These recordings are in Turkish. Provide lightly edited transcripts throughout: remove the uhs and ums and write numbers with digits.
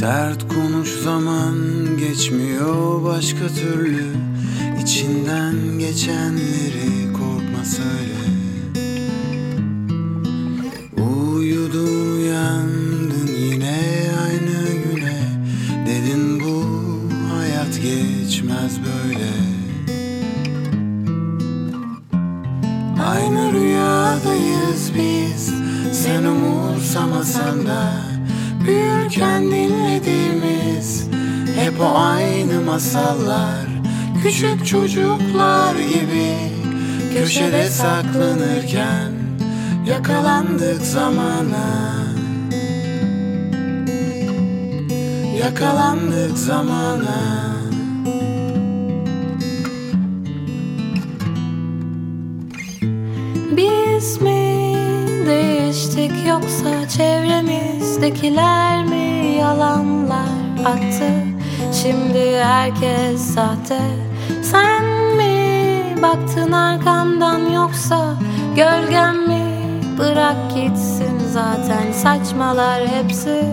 Sert konuş, zaman geçmiyor başka türlü. İçinden geçenleri korkma söyle. Uyudun uyandın yine aynı güne. Dedin bu hayat geçmez böyle. Aynı rüyadayız biz, sen umursamasan da. Büyürken dinlediğimiz hep o aynı masallar. Küçük çocuklar gibi köşede saklanırken yakalandık zamana. Yakalandık zamana. Biz mi değiştik yoksa çevremizdekiler mi yalanlar attı? Şimdi herkes sahte. Sen mi baktın arkamdan yoksa gölgem mi? Bırak gitsin zaten saçmalar hepsi.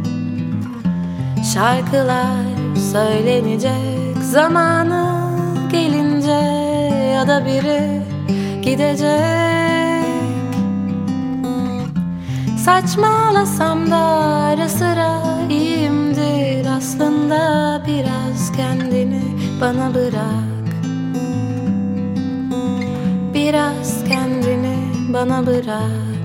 Şarkılar söylenecek zamanı gelince, ya da biri gidecek. Saçmalasam da ara sıra iyiyimdir aslında. Biraz kendini bana bırak. Biraz kendini bana bırak.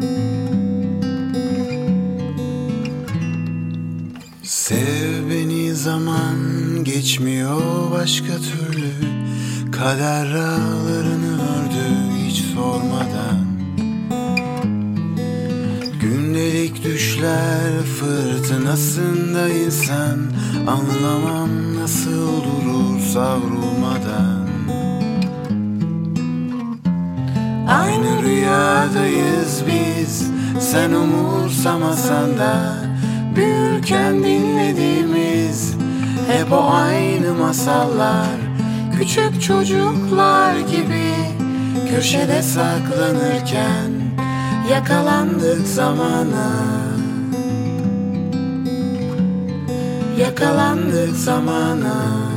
Sev beni, zaman geçmiyor başka türlü. Kader rağlarını ördü hiç sormadan. Gündelik düşler fırtınasında insan. Anlamam nasıl durur savrulmadan. Aynı rüyadayız biz, sen umursamasan da. Büyürken dinlediğimiz hep o aynı masallar. Küçük çocuklar gibi köşede saklanırken yakalandık zamana. Yakalandık zamana.